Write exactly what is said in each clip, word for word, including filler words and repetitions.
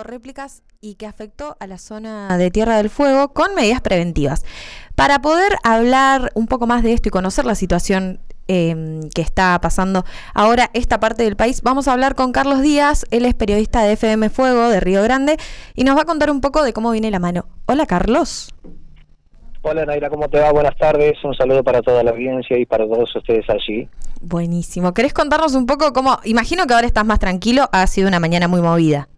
réplicas y que afectó a la zona de Tierra del Fuego con medidas preventivas. Para poder hablar un poco más de esto y conocer la situación eh, que está pasando ahora esta parte del país, vamos a hablar con Carlos Díaz. Él es periodista de F M Fuego de Río Grande y nos va a contar un poco de cómo viene la mano. Hola, Carlos. Hola, Naira, ¿cómo te va? Buenas tardes. Un saludo para toda la audiencia y para todos ustedes allí. Buenísimo. ¿Querés contarnos un poco cómo? Imagino que ahora estás más tranquilo, ha sido una mañana muy movida.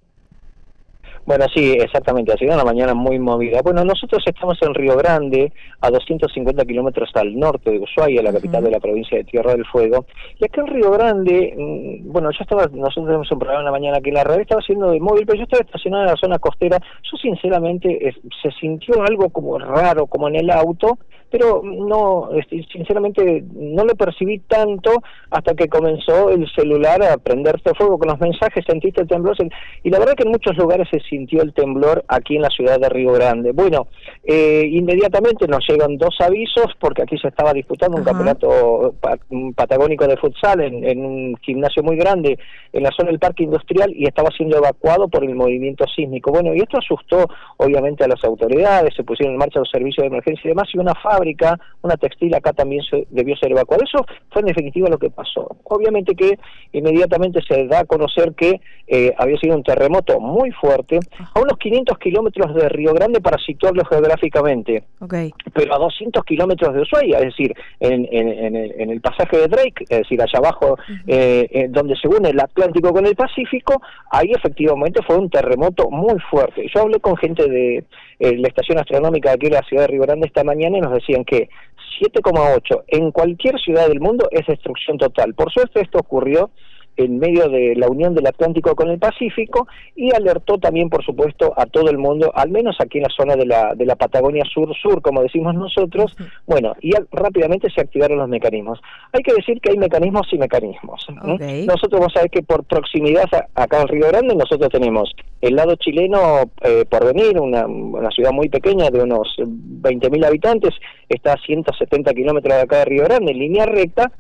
Bueno, sí, exactamente, ha sido una mañana muy movida. Bueno, nosotros estamos en Río Grande, a doscientos cincuenta kilómetros al norte de Ushuaia, la uh-huh. capital de la provincia de Tierra del Fuego. Y acá en Río Grande, bueno, yo estaba, nosotros tenemos un programa en la mañana aquí en la radio, estaba haciendo de móvil, pero yo estaba estacionado en la zona costera. Yo sinceramente es, se sintió algo como raro, como en el auto, pero no, sinceramente no lo percibí tanto hasta que comenzó el celular a prenderse fuego con los mensajes, sentiste el temblor, y la verdad que en muchos lugares se sintió el temblor aquí en la ciudad de Río Grande. Bueno, eh, inmediatamente nos llegan dos avisos, porque aquí se estaba disputando un uh-huh. campeonato patagónico de futsal en, en un gimnasio muy grande en la zona del parque industrial y estaba siendo evacuado por el movimiento sísmico. Bueno, y esto asustó obviamente a las autoridades, se pusieron en marcha los servicios de emergencia y demás, y una fábrica, una textil acá también se, debió ser evacuada. Eso fue en definitiva lo que pasó. Obviamente que inmediatamente se da a conocer que eh, había sido un terremoto muy fuerte, a unos quinientos kilómetros de Río Grande para situarlo geográficamente, okay. pero a doscientos kilómetros de Ushuaia, es decir, en, en, en, el, en el pasaje de Drake, es decir, allá abajo, uh-huh. eh, eh, donde se une el Atlántico con el Pacífico, ahí efectivamente fue un terremoto muy fuerte. Yo hablé con gente de eh, la estación astronómica de aquí de la ciudad de Río Grande esta mañana y nos decían que siete coma ocho en cualquier ciudad del mundo es destrucción total. Por suerte esto ocurrió en medio de la unión del Atlántico con el Pacífico y alertó también, por supuesto, a todo el mundo, al menos aquí en la zona de la de la Patagonia Sur-Sur, como decimos nosotros. Sí. Bueno, y al, rápidamente se activaron los mecanismos. Hay que decir que hay mecanismos y mecanismos. Okay. ¿eh? Nosotros, vos sabés que por proximidad a, acá en Río Grande, nosotros tenemos el lado chileno, eh, Porvenir, una, una ciudad muy pequeña de unos veinte mil habitantes, está a ciento setenta kilómetros de acá de Río Grande, en línea recta.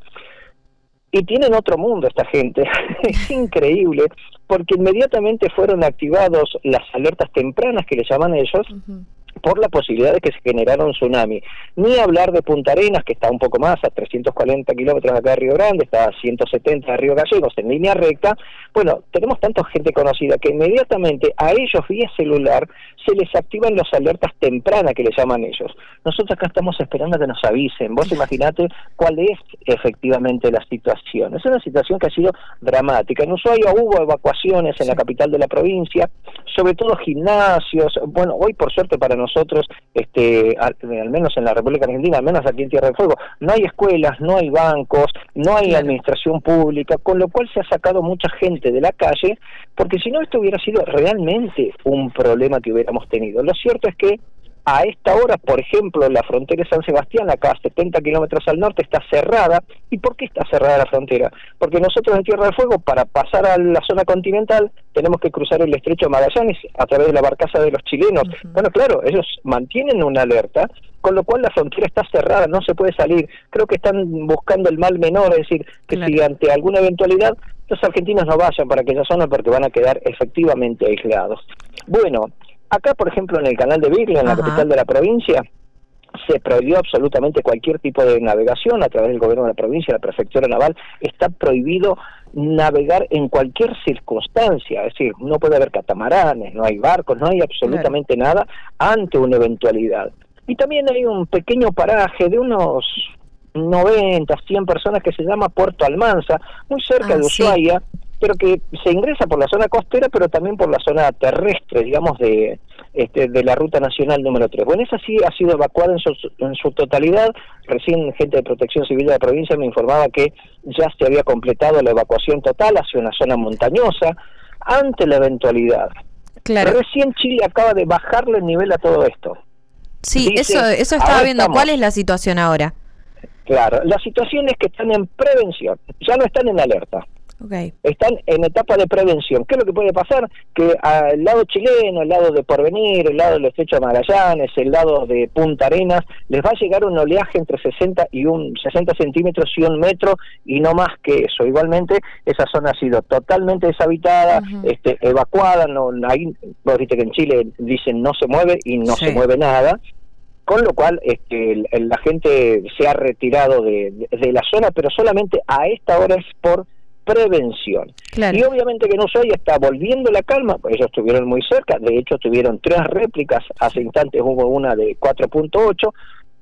Y tienen otro mundo esta gente, es increíble, porque inmediatamente fueron activados las alertas tempranas que le llaman ellos, uh-huh. por la posibilidad de que se generara un tsunami. Ni hablar de Punta Arenas, que está un poco más, a trescientos cuarenta kilómetros acá de Río Grande, está a ciento setenta de Río Gallegos, en línea recta. Bueno, tenemos tanta gente conocida que inmediatamente a ellos vía celular se les activan las alertas tempranas que le llaman ellos. Nosotros acá estamos esperando a que nos avisen. Vos imaginate cuál es efectivamente la situación. Es una situación que ha sido dramática. En Ushuaia hubo evacuaciones en la capital de la provincia, sobre todo gimnasios. Bueno, hoy por suerte para nosotros, este, al, al menos en la República Argentina, al menos aquí en Tierra del Fuego, no hay escuelas, no hay bancos, no hay claro. administración pública, con lo cual se ha sacado mucha gente de la calle, porque si no esto hubiera sido realmente un problema que hubiéramos tenido. Lo cierto es que a esta hora, por ejemplo, la frontera de San Sebastián, acá a setenta kilómetros al norte, está cerrada. ¿Y por qué está cerrada la frontera? Porque nosotros en Tierra del Fuego, para pasar a la zona continental, tenemos que cruzar el estrecho de Magallanes a través de la barcaza de los chilenos. Uh-huh. Bueno, claro, ellos mantienen una alerta, con lo cual la frontera está cerrada, no se puede salir. Creo que están buscando el mal menor, es decir, que claro. si ante alguna eventualidad los argentinos no vayan para aquella zona porque van a quedar efectivamente aislados. Bueno, acá, por ejemplo, en el canal de Beagle, en la Ajá. capital de la provincia, se prohibió absolutamente cualquier tipo de navegación a través del gobierno de la provincia, la prefectura naval. Está prohibido navegar en cualquier circunstancia, es decir, no puede haber catamaranes, no hay barcos, no hay absolutamente claro. nada ante una eventualidad. Y también hay un pequeño paraje de unos noventa, cien personas que se llama Puerto Almanza, muy cerca ah, de Ushuaia, sí. pero que se ingresa por la zona costera, pero también por la zona terrestre, digamos, de este, de la ruta nacional número tres. Bueno, esa sí ha sido evacuada en su, en su totalidad. Recién gente de Protección Civil de la provincia me informaba que ya se había completado la evacuación total hacia una zona montañosa, ante la eventualidad. Claro. Recién Chile acaba de bajarle el nivel a todo esto. Sí, Dice, eso, eso estaba viendo. Estamos. ¿Cuál es la situación ahora? Claro, la situación es que están en prevención, ya no están en alerta. Okay. Están en etapa de prevención. ¿Qué es lo que puede pasar? Que al lado chileno, el lado de Porvenir, el lado del Estrecho de Magallanes, el lado de Punta Arenas, les va a llegar un oleaje entre sesenta y un sesenta centímetros y un metro, y no más que eso. Igualmente, esa zona ha sido totalmente deshabitada, uh-huh. este, evacuada. No, ahí, vos viste que en Chile dicen no se mueve y no sí. se mueve nada. Con lo cual este, el, el, la gente se ha retirado de, de, de la zona, pero solamente a esta hora es por prevención. Claro. Y obviamente que en Ushuaia está volviendo la calma, ellos estuvieron muy cerca, de hecho tuvieron tres réplicas, hace instantes hubo una de cuatro punto ocho,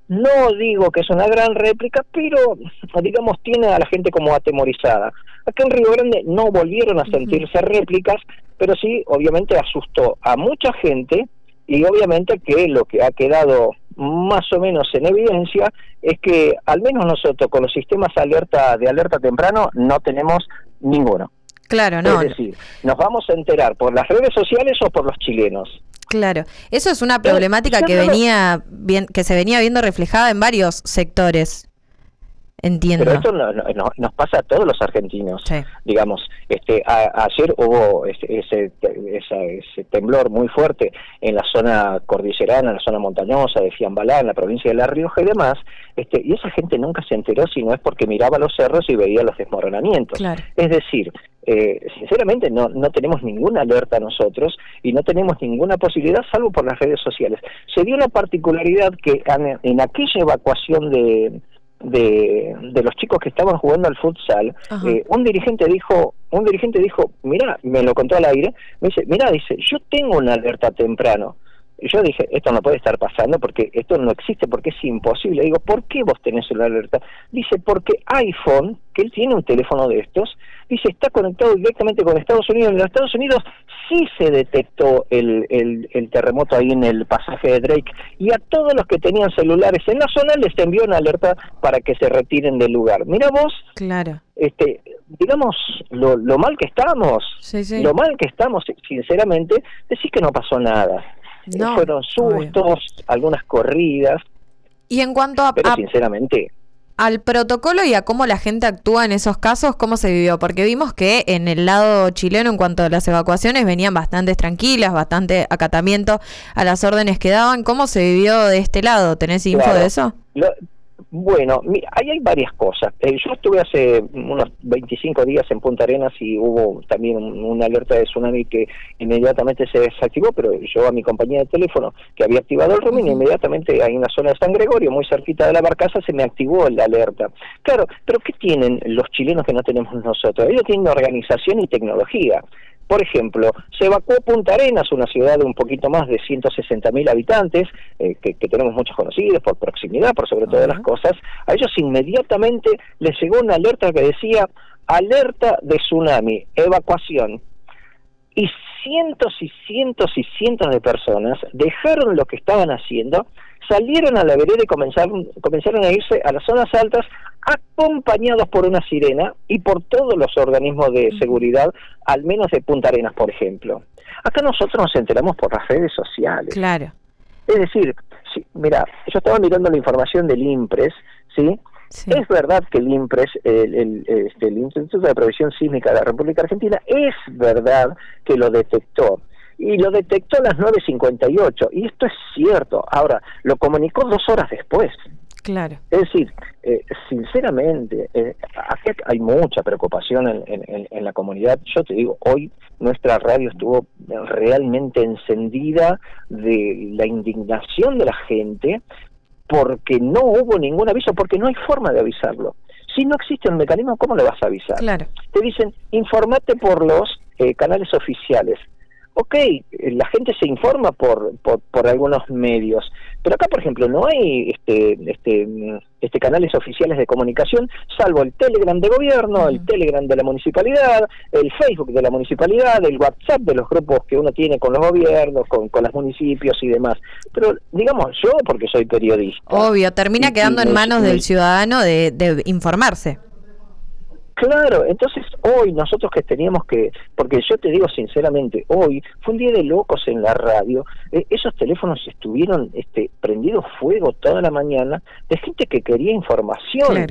no digo que es una gran réplica, pero digamos tiene a la gente como atemorizada. Acá en Río Grande no volvieron a sentirse uh-huh. réplicas, pero sí obviamente asustó a mucha gente, y obviamente que lo que ha quedado más o menos en evidencia es que al menos nosotros con los sistemas alerta de alerta temprano no tenemos ninguno. Claro, no. Es decir, nos vamos a enterar por las redes sociales o por los chilenos. Claro, eso es una problemática que venía bien, que se venía viendo reflejada en varios sectores. Entiendo. Pero esto no, no, no, nos pasa a todos los argentinos. Sí. Digamos, este, a, ayer hubo ese, ese, ese, ese temblor muy fuerte en la zona cordillerana, en la zona montañosa de Fiambalá, en la provincia de La Rioja y demás, este, y esa gente nunca se enteró si no es porque miraba los cerros y veía los desmoronamientos. Claro. Es decir, eh, sinceramente no, no tenemos ninguna alerta nosotros y no tenemos ninguna posibilidad salvo por las redes sociales. Se dio una particularidad que en, en aquella evacuación de... De, de los chicos que estaban jugando al futsal, eh, un dirigente dijo, un dirigente dijo, mira, me lo contó al aire, me dice, mira, dice, yo tengo una alerta temprano. Y yo dije, esto no puede estar pasando porque esto no existe, porque es imposible. Digo, ¿por qué vos tenés una alerta? Dice, porque iPhone, que él tiene un teléfono de estos, dice, está conectado directamente con Estados Unidos. En los Estados Unidos sí se detectó el, el, el terremoto ahí en el pasaje de Drake, y a todos los que tenían celulares en la zona les envió una alerta para que se retiren del lugar. Mira vos, claro. este, digamos, lo, lo mal que estamos, sí, sí. lo mal que estamos, sinceramente, decís que no pasó nada. No, fueron sustos, obvio. Algunas corridas. Y en cuanto a, pero a sinceramente al protocolo y a cómo la gente actúa en esos casos, ¿cómo se vivió? Porque vimos que en el lado chileno, en cuanto a las evacuaciones, venían bastante tranquilas, bastante acatamiento a las órdenes que daban. ¿Cómo se vivió de este lado? ¿Tenés info claro. de eso? Lo, bueno, mira, ahí hay varias cosas. Eh, yo estuve hace unos veinticinco días en Punta Arenas y hubo también un, una alerta de tsunami que inmediatamente se desactivó, pero yo a mi compañía de teléfono que había activado el roaming, uh-huh. inmediatamente hay una zona de San Gregorio, muy cerquita de la barcaza, se me activó la alerta. Claro, pero ¿qué tienen los chilenos que no tenemos nosotros? Ellos tienen organización y tecnología. Por ejemplo, se evacuó Punta Arenas, una ciudad de un poquito más de ciento sesenta mil habitantes, eh, que, que tenemos muchos conocidos por proximidad, por sobre todas uh-huh. las cosas. A ellos inmediatamente les llegó una alerta que decía, alerta de tsunami, evacuación. Y cientos y cientos y cientos de personas dejaron lo que estaban haciendo, salieron a la vereda y comenzaron, comenzaron a irse a las zonas altas, acompañados por una sirena y por todos los organismos de seguridad, al menos de Punta Arenas, por ejemplo. Acá nosotros nos enteramos por las redes sociales. Claro. Es decir, si, mira, yo estaba mirando la información del INPRES, ¿sí? Sí. Es verdad que el INPRES, el, el, este, el Instituto de Previsión Sísmica de la República Argentina, es verdad que lo detectó. Y lo detectó a las nueve cincuenta y ocho, y esto es cierto. Ahora, lo comunicó dos horas después. Claro. Es decir, eh, sinceramente, eh, aquí hay mucha preocupación en, en, en la comunidad. Yo te digo, hoy nuestra radio estuvo realmente encendida de la indignación de la gente, porque no hubo ningún aviso, porque no hay forma de avisarlo. Si no existe un mecanismo, ¿cómo le vas a avisar? Claro. Te dicen, informate por los eh, canales oficiales. Ok, la gente se informa por, por por algunos medios, pero acá, por ejemplo, no hay este este este canales oficiales de comunicación, salvo el Telegram de gobierno, uh-huh. el Telegram de la municipalidad, el Facebook de la municipalidad, el WhatsApp de los grupos que uno tiene con los gobiernos, con, con los municipios y demás. Pero, digamos, yo, porque soy periodista... Obvio, termina y, quedando y en manos me, del ciudadano de, de informarse. Claro, entonces hoy nosotros que teníamos que, porque yo te digo sinceramente, hoy fue un día de locos en la radio, eh, esos teléfonos estuvieron este, prendidos fuego toda la mañana de gente que quería información. Claro.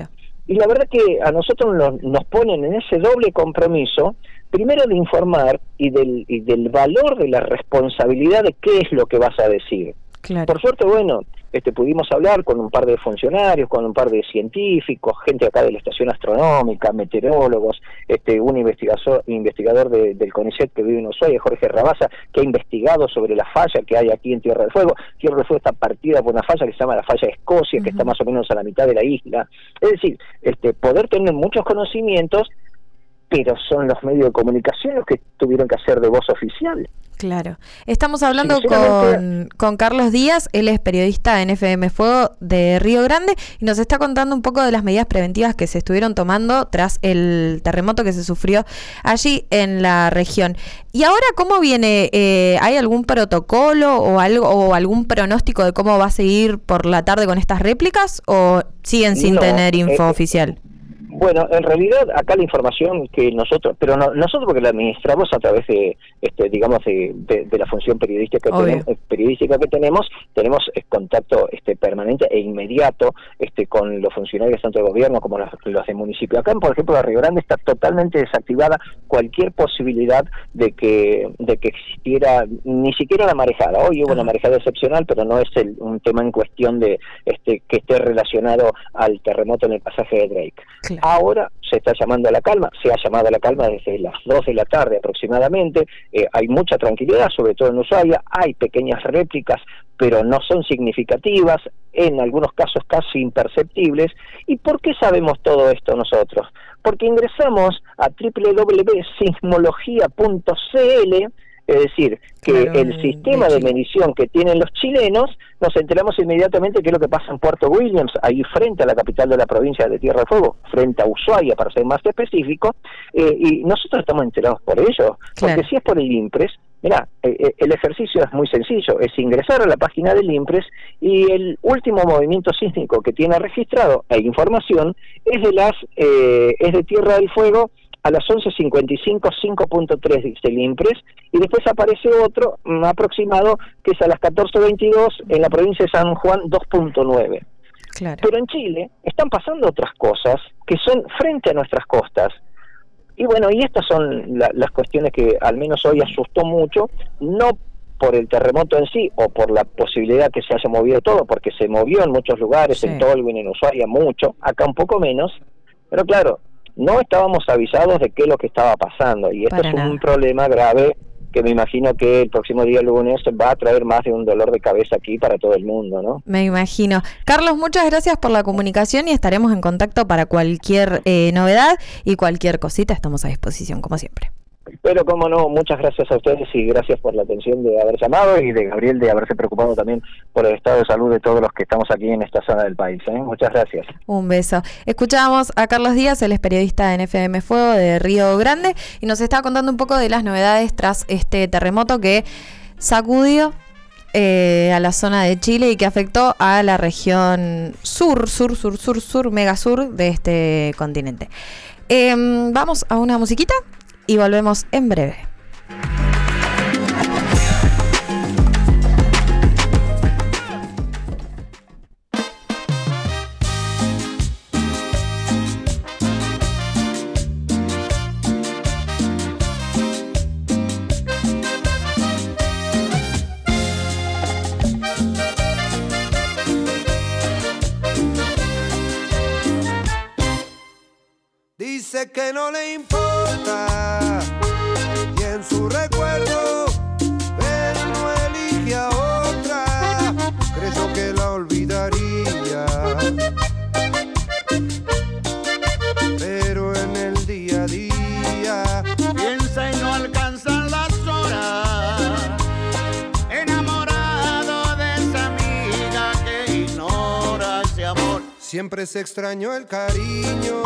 y la verdad que a nosotros nos, nos ponen en ese doble compromiso, primero de informar y del, y del valor de la responsabilidad de qué es lo que vas a decir. Claro. Por suerte, bueno, este, pudimos hablar con un par de funcionarios, con un par de científicos, gente acá de la Estación Astronómica, meteorólogos, este, un investigador, investigador de, del CONICET que vive en Ushuaia, Jorge Rabasa, que ha investigado sobre la falla que hay aquí en Tierra del Fuego. Tierra del Fuego está partida por una falla que se llama la falla de Escocia, uh-huh. que está más o menos a la mitad de la isla. Es decir, este, poder tener muchos conocimientos, pero son los medios de comunicación los que tuvieron que hacer de voz oficial. Claro. Estamos hablando con, con Carlos Díaz, él es periodista en F M Fuego de Río Grande y nos está contando un poco de las medidas preventivas que se estuvieron tomando tras el terremoto que se sufrió allí en la región. ¿Y ahora cómo viene? Eh, ¿Hay algún protocolo o algo o algún pronóstico de cómo va a seguir por la tarde con estas réplicas o siguen sin no, tener info eh, oficial? Bueno, en realidad acá la información que nosotros, pero no, nosotros porque la administramos a través de, este, digamos, de, de, de la función periodística que, tenemos, periodística que tenemos, tenemos eh, contacto este, permanente e inmediato este, con los funcionarios tanto de gobierno como los, los de municipio. Acá, por ejemplo, en Río Grande está totalmente desactivada cualquier posibilidad de que de que existiera ni siquiera la marejada. Hoy hubo una marejada excepcional, pero no es el, un tema en cuestión de este que esté relacionado al terremoto en el pasaje de Drake. Claro. Ahora se está llamando a la calma, se ha llamado a la calma desde las dos de la tarde aproximadamente, eh, hay mucha tranquilidad, sobre todo en Ushuaia, hay pequeñas réplicas, pero no son significativas, en algunos casos casi imperceptibles. ¿Y por qué sabemos todo esto nosotros? Porque ingresamos a doble u doble u doble u punto sismología punto c l, es decir, que claro, el sistema de medición que tienen los chilenos, nos enteramos inmediatamente qué es lo que pasa en Puerto Williams, ahí frente a la capital de la provincia de Tierra del Fuego, frente a Ushuaia, para ser más específico, eh, y nosotros estamos enterados por ello, claro. Porque si es por el INPRES, mirá, eh, el ejercicio es muy sencillo, es ingresar a la página del INPRES y el último movimiento sísmico que tiene registrado e información es de las eh, es de Tierra del Fuego a las once cincuenta y cinco, cinco punto tres dice el INPRES, y después aparece otro mm, aproximado que es a las catorce veintidós en la provincia de San Juan, dos punto nueve. Claro. Pero en Chile están pasando otras cosas que son frente a nuestras costas. Y bueno, y estas son la, las cuestiones que al menos hoy asustó mucho, no por el terremoto en sí o por la posibilidad que se haya movido todo, porque se movió en muchos lugares, sí. En Tolwyn, en Ushuaia, mucho, acá un poco menos, pero claro, no estábamos avisados de qué es lo que estaba pasando, y esto Para es nada. un problema grave que me imagino que el próximo día lunes va a traer más de un dolor de cabeza aquí para todo el mundo, ¿no? Me imagino. Carlos, muchas gracias por la comunicación y estaremos en contacto para cualquier eh, novedad y cualquier cosita, estamos a disposición, como siempre. Pero cómo no, muchas gracias a ustedes y gracias por la atención de haber llamado y de Gabriel de haberse preocupado también por el estado de salud de todos los que estamos aquí en esta zona del país, ¿eh? Muchas gracias. Un beso. Escuchábamos a Carlos Díaz, él es periodista en F M Fuego de Río Grande y nos está contando un poco de las novedades tras este terremoto que sacudió eh, a la zona de Chile y que afectó a la región sur, sur, sur, sur, sur, mega sur de este continente. Eh, vamos a una musiquita y volvemos en breve. Dice que no le importa y en su recuerdo él no elige a otra, creyó que la olvidaría, pero en el día a día piensa y no alcanzan las horas, enamorado de esa amiga que ignora ese amor, siempre se extrañó el cariño.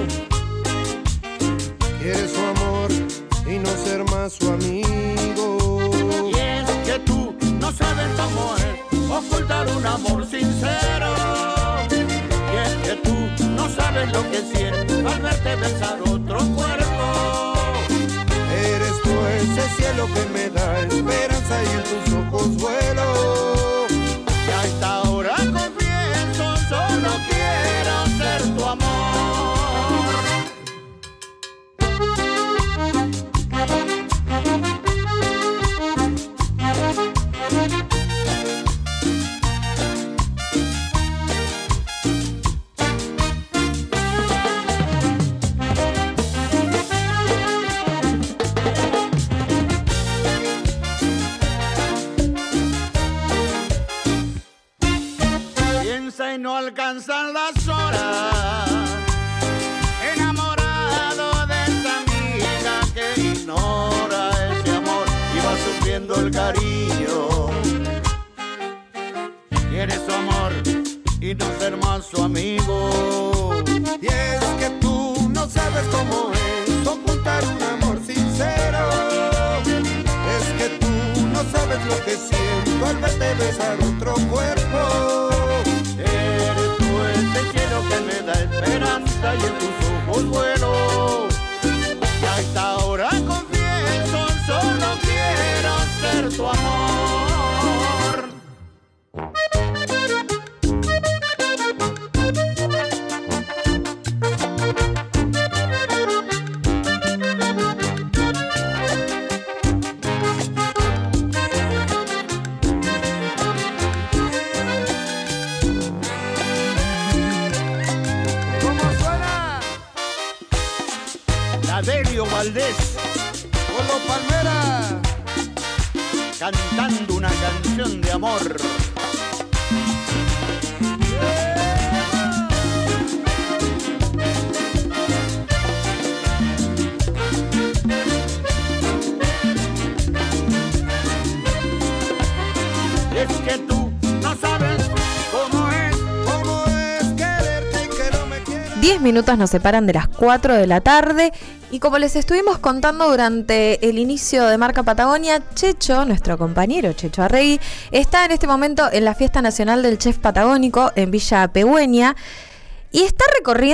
Quiere su amor y no ser más su amigo. Y es que tú no sabes cómo es ocultar un amor sincero. Y es que tú no sabes lo que sientes al verte besar otro cuerpo. Eres tú ese cielo que me da esperanza y en tus ojos vuelo. Y a esta hora confieso, solo quiero ser tu amor. alcanzan las horas, enamorado de esa amiga que ignora ese amor y va sufriendo el cariño. Quiere su amor y no ser más su amigo. Y es que tú no sabes cómo es ocultar un amor sincero. Es que tú no sabes lo que siento al verte besar otro cuerpo. Eres tú ese cielo que me da esperanza y en tus ojos vuelo. Y a esta hora confieso, solo quiero ser tu amor. Delio Valdés, Polo Palmera, cantando una canción de amor. Es que tú no sabes cómo es, cómo es quererte y que no me quieras. diez minutos nos separan de las cuatro de la tarde y como les estuvimos contando durante el inicio de Marca Patagonia, Checho, nuestro compañero Checho Arregui, está en este momento en la Fiesta Nacional del Chef Patagónico en Villa Pegüeña y está recorriendo